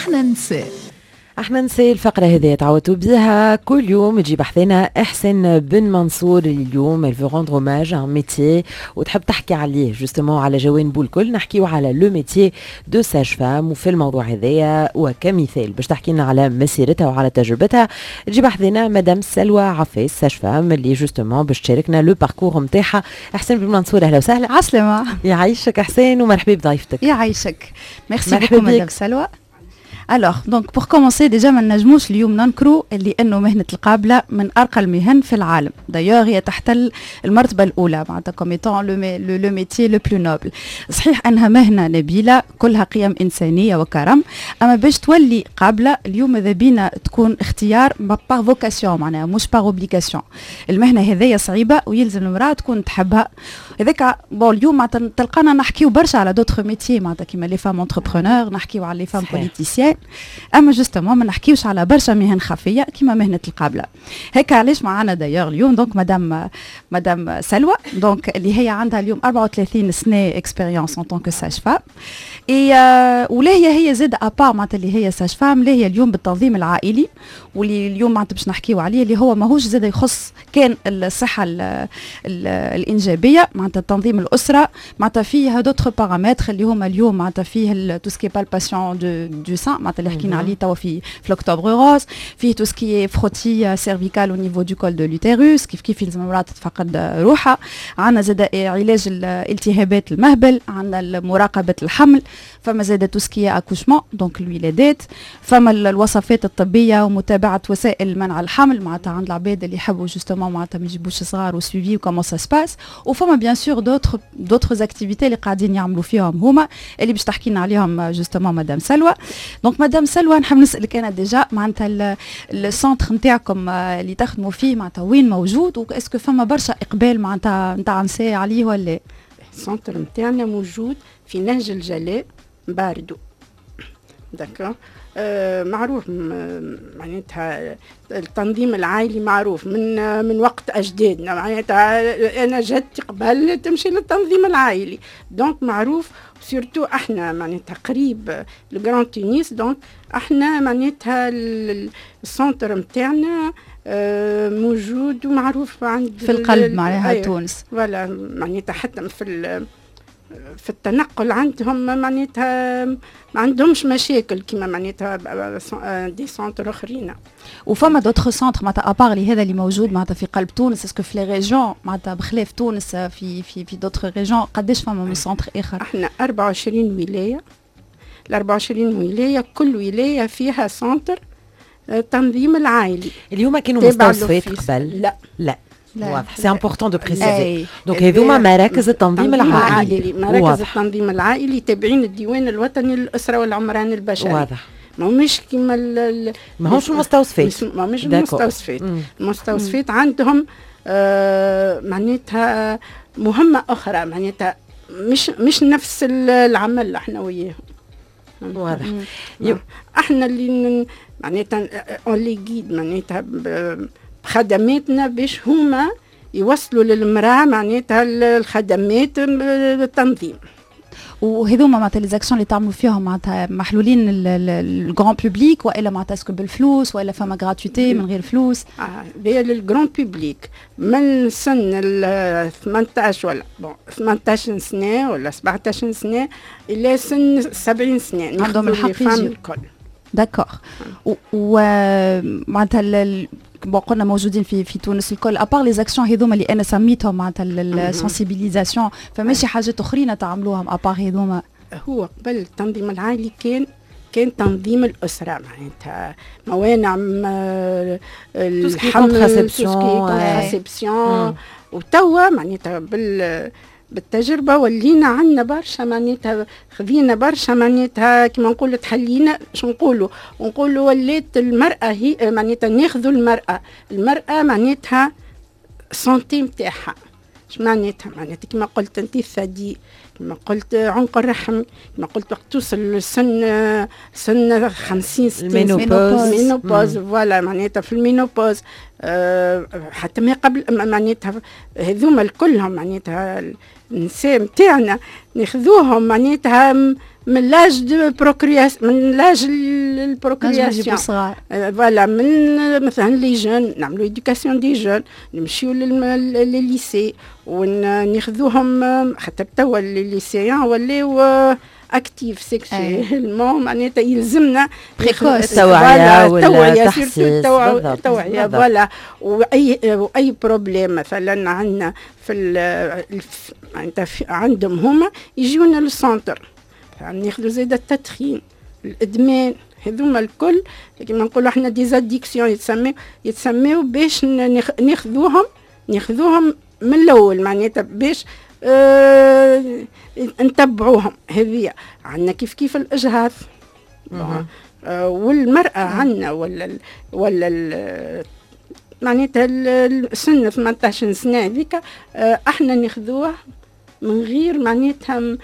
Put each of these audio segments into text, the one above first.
احنا نسي الفقرة هذه تعودوا بها كل يوم تجي بحثنا احسن بن منصور. اليوم elle veut rendre hommage à un métier وتحب تحكي عليه جوستومون على جوانبه الكل. نحكيو على لو ميتيي دو ساج فام، وفي الموضوع هذايا وكمثال باش تحكي لنا على مسيرتها وعلى تجربتها تجي بحثنا مدام سلوى عفيس ساج فام اللي جوستومون باش تشاركنا لو باركور نتاعها. احسن بن منصور اهلا وسهلا. عسلامة. يعيشك احسن ومرحبا بضيفتك. يعيشك. ميرسي بوكو مدام سلوى. Alors, donc pour commencer déjà ما نجموش اليوم ننكروا اللي انه مهنة القابلة من ارقى المهن في العالم. دايوغ هي تحتل المرتبة الاولى معناتها comme étant le métier le plus noble. صحيح انها مهنة نبيلة كلها قيم انسانية وكرم، اما باش تولي قابلة اليوم ماذا بينا تكون اختيار par vocation معناها مش par obligation. المهنة هذيا صعيبة ويلزم المرأة تكون تحبها. هذاك بون اليوم معناتها تلقانا نحكيو برشا على دوتر ميتيي معناتها كيما لي فام انتربرونور، نحكيو على لي فام بوليتيسيان، اما جوستومون ما نحكيوش على برشا مهن خفيه كيما مهنه القابله. هيك علاش معنا دايوغ اليوم دونك مدام سلوى دونك اللي هي عندها اليوم 34 سنه اكسبيريونس ان طونك ساج فام. ولا هي زاد ابار معناتها اللي هي ساج فام، لا هي اليوم بالتنظيم العائلي واللي اليوم معناتها باش نحكيو عليه اللي هو ماهوش زاد يخص كان الصحه الانجابيه معناتها تنظيم الاسره، معناتها فيه دوتر بارامتر اللي هما اليوم معناتها فيه تو سكي بالباسيون دو سان معناتها اللي حكينا عليه توا في الاكتوبر روز، فيه تو سكي فروتي سيرفيكال او نيفو دو كول دو لوتيروس كيف يلزم المراه تفقد روحها. عندنا زاد علاج الالتهابات المهبل، عندنا مراقبه الحمل، فما زاد تو سكي اكوشمون دونك الولادات، فما الوصفات الطبيه ومتابعه وسائل منع الحمل معناتها عند العباد اللي يحبوا جوستومون معناتها ما يجيبوش صغار وسويفي وكومون سا سباس. وفما بيان سور دوتر اكتيفيتي اللي قاعدين يعملوا فيهم هما اللي باش تحكي لنا عليهم جوستومون مدام سلوى. دونك مدام سلوى نحب نسالك انا ديجا معناتها السونتر نتاعكم اللي تخدموا فيه معناتها وين موجود، واسكو فما برشا اقبال معناتها نتاع نساء عليه ولا؟ السونتر نتاعنا موجود في نهج الجلاء باردو. داكور. معروف معناتها التنظيم العائلي معروف من وقت اجدادنا، معناتها انا جدتي قبل تمشي للتنظيم العائلي دونك معروف. سورتو احنا معناتها قريب لجراند تونس، دونك احنا معناتها السونتر نتاعنا موجود ومعروف عند في القلب معناها تونس. ولا معناتها حتى في التنقل عندهم معناتها ما عندهمش مشاكل كيما معناتها دي سونتر اخرين. وفما دوتر سونتر معناتها ابار لي هذا اللي موجود معناتها في قلب تونس، اسكو في لي ريجون معناتها بخلاف تونس في دوتر ريجون قداش فما من سونتر اخر؟ احنا 24 ولايه، ال 24 ولايه كل ولايه فيها سونتر تنظيم العائلي. اليوم كانوا مستوصفات قبل؟ لا واضح. سي امبورطون دو بريسيزي. دونك هذوما مراكز التنظيم العائلي. مراكز التنظيم العائلي تابعين الديوان الوطني للاسره والعمران البشري. واضح. ماهمش كيما ماهمش المستوصفات. ماهمش المستوصفات. المستوصفات عندهم معناتها مهمه اخرى، معناتها مش نفس العمل احنا وياهم. واضح. احنا اللي معناتها اونلي جيد معناتها خدماتنا باش هما يوصلوا للمرأة معناتها الخدمات التنظيم. وهذوما معناتها لي زاكسيون اللي تعملوا فيهم معناتها محلولين الجران بوبليك والا معناتها اسكو بالفلوس ولا فما غراتويتي من غير فلوس؟ هي للجران بوبليك من سن ال 18 ولا 18 سنة ولا 17 سنة إلى سن 70 سنة عندهم الحق الكل. داكور. ومعناتها قلنا موجودين في تونس الكل ابار لي زاكسيون هذوما اللي انا سميتهم معناتها السنسيبيليزاسيون، فماشي حاجات اخرين تعملوهم ابار هذوما؟ هو قبل التنظيم العائلي كان تنظيم الاسره معناتها موانع الحمل كونتراسيبسيون. وتوا معناتها بالتجربه ولينا عندنا برشا معناتها خذينا برشا معناتها كيما نقولوا تحلينا شو نقولوا ولات المراه هي معناتها ناخذوا المراه معناتها سونتي نتاعها. اش معناتها كيما قلت انت الثدي، كيما قلت عنق الرحم، كيما قلت وقت توصل سن 50 60 المينوبوز فوالا معناتها في المينوبوز حتى ما قبل معناتها هذوما الكلهم معناتها النساء نتاعنا ناخذوهم معناتها من لاج دو بروكرياسيون، من لاج البروكرياسيون فوالا. من مثلا لي جون نعملوا ايدوكاسيون دي جون، نمشيو للليسي وناخذوهم، خاطر توا الليسيان ولاو اكتيف سيكسويلمون، معناتها يلزمنا التوعيه والتحسيس، التوعيه فوالا. واي بروبليم مثلا عندنا معناتها عندهم هما يجيونا للسنتر، ناخذوا زيد التدخين، الادمان، هذوما الكل كما نقولوا احنا ديزاديكسيون يتسميو باش ناخذوهم من الاول، معناتها باش نتبعوهم. هذه عندنا كيف الاجهاض والمراه عندنا ولا معناتها السن 18 سنه هذيك احنا ناخذوها من غير معناتها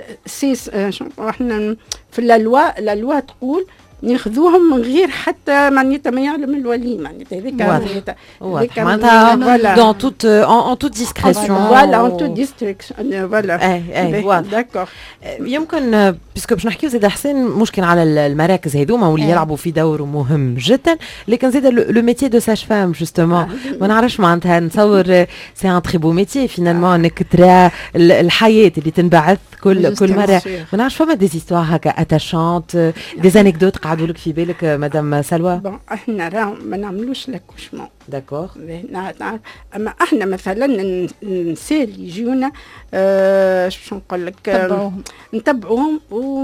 احنا في اللوا تقول ناخذوهم من غير حتى معناتها ما يعلم الولي، معناتها هذيك معناتها دون توت ان توت ديسكريسيون، فوالا ان توت ديسكريسيون فوالا. اي داكور. يمكن باسكو باش نحكيو زيد حسين ممكن على المراكز هذوما واللي يلعبوا في دور مهم جدا، لكن زيد لو ميتي دو ساج فام جوستومون ما نعرفش معناتها نتصور سي ان تري بو ميتي فينالمون انك ترى الحياه اللي تنبعث كل مره. ما نعرفش فما دي زيستوار هكا اتاشونت، دي انيكدوت قعدوا لك في بالك مدام سلوى؟ احنا راه ما نعملوش لاكوشمون داكور، اما احنا مثلا النساء اللي يجونا شو نقول لك نتبعوهم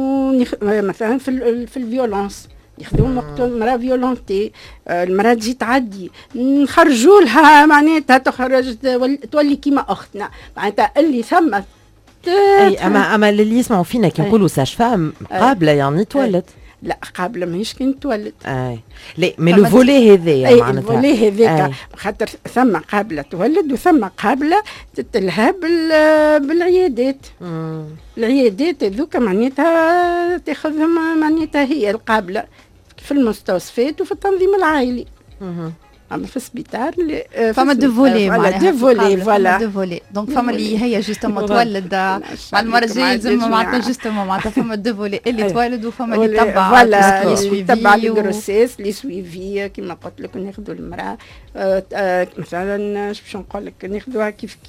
مثلا في الفيولونس ياخذوهم وقت المراه فيولونتي، المراه تجي تعدي نخرجوا لها معناتها تخرج تولي كيما اختنا، معناتها اللي ثم اي اما اللي يسمعوا فينا كي نقولوا ساج فام قابله يعني تولد، لا قابله ماهيش كي نتولد. لا مي لو فولي هذايا معناتها الفولي هذاك خاطر ثم قابله تولد وثم قابله تتلهى بالعيادات. العيادات هذوك معناتها تاخذهم معناتها هي القابله في المستوصفات وفي التنظيم العائلي. اما في السبيطار فما دو فولي معناتها دو فولي فوالا دو فولي دونك فما اللي هي جوستومون تولد مع المره الجايه لازم معناتها جوستومون معناتها فما دو فولي اللي تولد وفما اللي تبع فوالا تبع الجروسيس لي سويفي كيما قلت لك ناخذوا المراه مثلا باش نقول لك ناخذوها كيف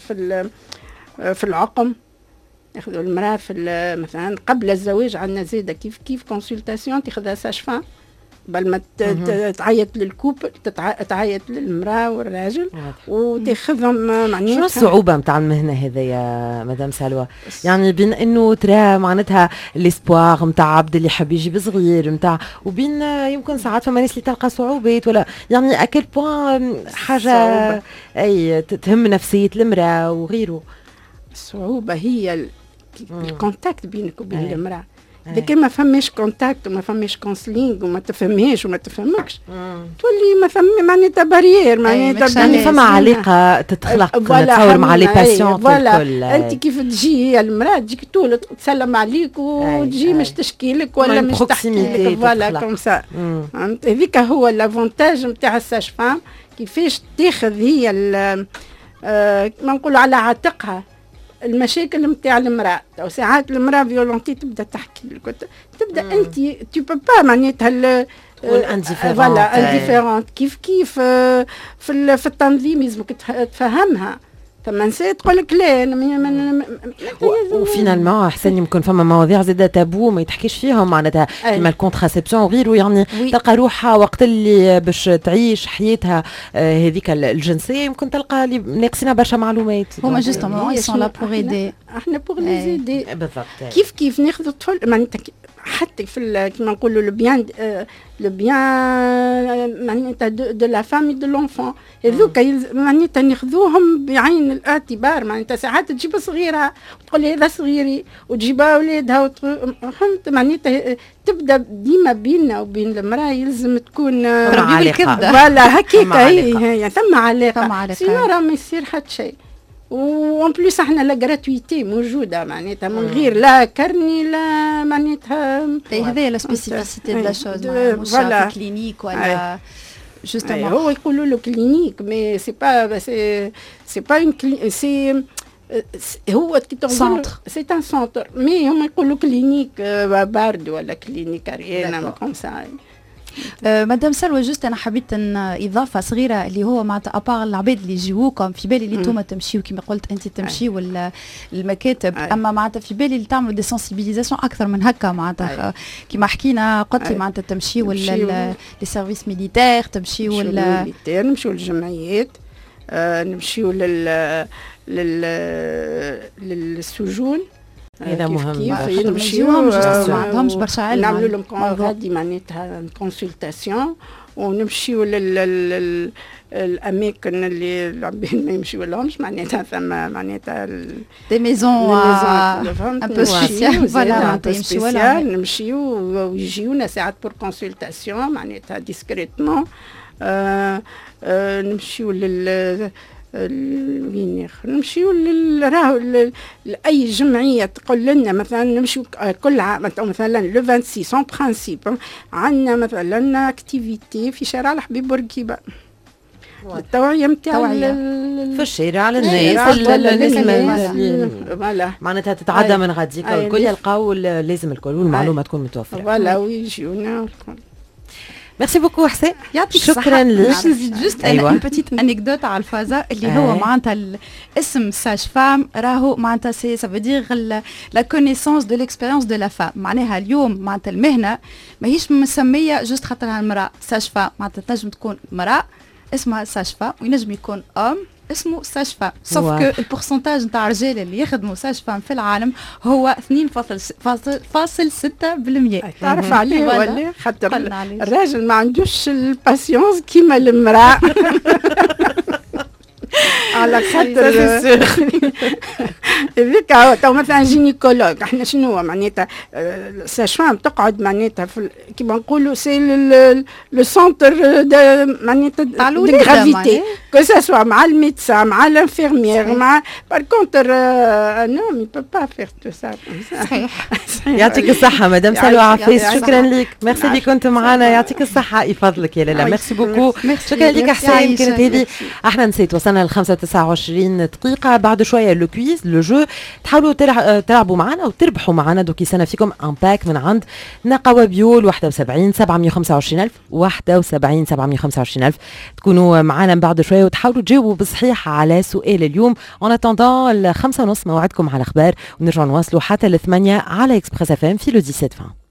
في العقم، ناخذوا المراه في مثلا قبل الزواج عندنا زاده كيف كونسلتاسيون تاخذها ساج فان قبل ما تعيط للكوبل تعيط للمراه والراجل وتاخذهم معناتها. شنو الصعوبه نتاع المهنه هذه يا مدام سلوى؟ يعني بين انه ترى معناتها ليسبوار نتاع عبد اللي حاب يجيب صغير نتاع، وبين يمكن ساعات فما ناس اللي تلقى صعوبات ولا يعني اكل بوان حاجه اي تهم نفسيه المراه وغيره. الصعوبه هي الكونتاكت بينك وبين المراه، لكن ما فماش كونتاكت وما فماش كونسلينغ وما تفهمهاش وما تفهمكش تولي ما فما معناتها بارير معناتها يعني فما علاقه تتخلق نتصور مع لي باسيونت الكل. انت كيف تجي المراه تجيك تولد تسلم عليك وتجي مش تشكي لك ولا مش تحكي لك فوالا كوم سا. هذيك هو لافونتاج نتاع الساج فام، كيفاش تاخذ هي ما نقولوا على عاتقها المشاكل نتاع المراه. او ساعات المراه فيولونتي تبدا تحكي لك تبدا انت تو با معناتها والانديفيرونت كيف في التنظيم لازمك تفهمها. ثم نسيت تقول لك لا وفينالمون حسن يمكن فما مواضيع زاده تابو ما يتحكيش فيهم معناتها كيما الكونتراسيبسيون وغيره، يعني تلقى روحها وقت اللي باش تعيش حياتها هذيك الجنسيه يمكن تلقى اللي ناقصين برشا معلومات. هما جوستومون يسون لا بور ايدي، احنا بور لي ايدي بالضبط. كيف ناخذ الطفل معناتها حتى في كما نقولوا لو بيان معناتها دو لا فامي دو لونفون هذوك معناتها ناخذوهم بعين الاعتبار. معناتها ساعات تجيب صغيرها وتقول لي هذا صغيري وتجيبها اولادها فهمت معناتها تبدا ديما بيننا وبين المراه يلزم تكون الكبده فوالا هكاك هي ثم علاقه سينو راه ما يصير حتى شيء. وان بليس احنا لا غراتويتي موجوده معناتها من غير لا كرني لا معناتها. هذه لا سبيسيفيسيتي دو لا شوز مش في كلينيك ولا جوستومون هو يقولوا له كلينيك مي سي با اون سي هو سنتر سي ان سنتر مي هما يقولوا كلينيك بارد ولا كلينيك ريانا كوم سا. مدام سلوى جوست انا حبيت ان اضافه صغيره اللي هو معناتها ابار العباد اللي يجيوكم في بالي اللي انتم تمشيو كما قلت انت تمشيو المكاتب اما معناتها في بالي اللي تعملوا دي سنسيبيليزاسيون اكثر من هكا معناتها كما حكينا قلت لي معناتها تمشيو لي سيرفيس ميليتير تمشيو نمشيو للجمعيات نمشيو للسجون هذا مهم. نمشيو ما عندهمش برشا علم نعملوا لهم غادي معناتها كونسلتاسيون ونمشيو الاماكن اللي العباد ما يمشيو لهمش معناتها ثم معناتها دي ميزون ان بو سبيسيال فوالا نمشيو ويجيونا ساعات بور كونسلتاسيون معناتها ديسكريتمون نمشيو وين نمشيو راهو لاي جمعيه تقول لنا مثلا نمشيو كل عام مثلا لو 26 برانسيب عندنا مثلا اكتيفيتي في شارع الحبيب بورقيبه التوعيه نتاع في الشارع على الناس معناتها تتعدى من غاديك الكل يلقاو لازم الكل والمعلومه تكون متوفره فوالا ويجيونا. ميرسي بوكو حسين يعطيك شكرا لك. باش نزيد جوست ان بيتيت انيكدوت على الفازا اللي هو معناتها الاسم ساج فام راهو معناتها سي سا فو لا كونيسونس دو ليكسبيريونس دو لا فام معناها اليوم معناتها المهنه ماهيش مسميه جوست خاطرها المراه ساج فام معناتها تنجم تكون مراه اسمها ساج فام وينجم يكون اسمه ساج فام سوف كو البورسنتاج نتاع الرجال اللي يخدموا ساج فام في العالم هو 2.6%. تعرف عليه ولا خاطر الراجل ما عندوش الباسيونس كيما المراه على خاطر هذيك تو مثلا جينيكولوج احنا شنو معناتها ساج فام تقعد معناتها كيما نقولوا سي لو سونتر معناتها دو غرافيتي كو سا سوا مع الميدسان مع الانفيرميير مع بار كونتر نو مي بو با فير تو سا. صحيح. يعطيك الصحه مدام سلوى عفيس شكرا لك ميرسي اللي كنت معنا يعطيك الصحه يفضلك يا لاله ميرسي بوكو شكرا لك حسين كانت هذه احنا نسيت وصلنا ل 29 دقيقه بعد شويه لو كويز لو جو تحاولوا تلعبوا معنا وتربحوا معنا دوك يسنى فيكم ان باك من عند نقوى بيول 71 725,000 71 725,000 تكونوا معنا بعد شويه وتحاولوا تجاوبوا بصحيح على سؤال اليوم. اون اتوندون 5:30 موعدكم على الاخبار ونرجعوا نواصلوا حتى ل 8 على اكسبريس اف ام في لو 17 20.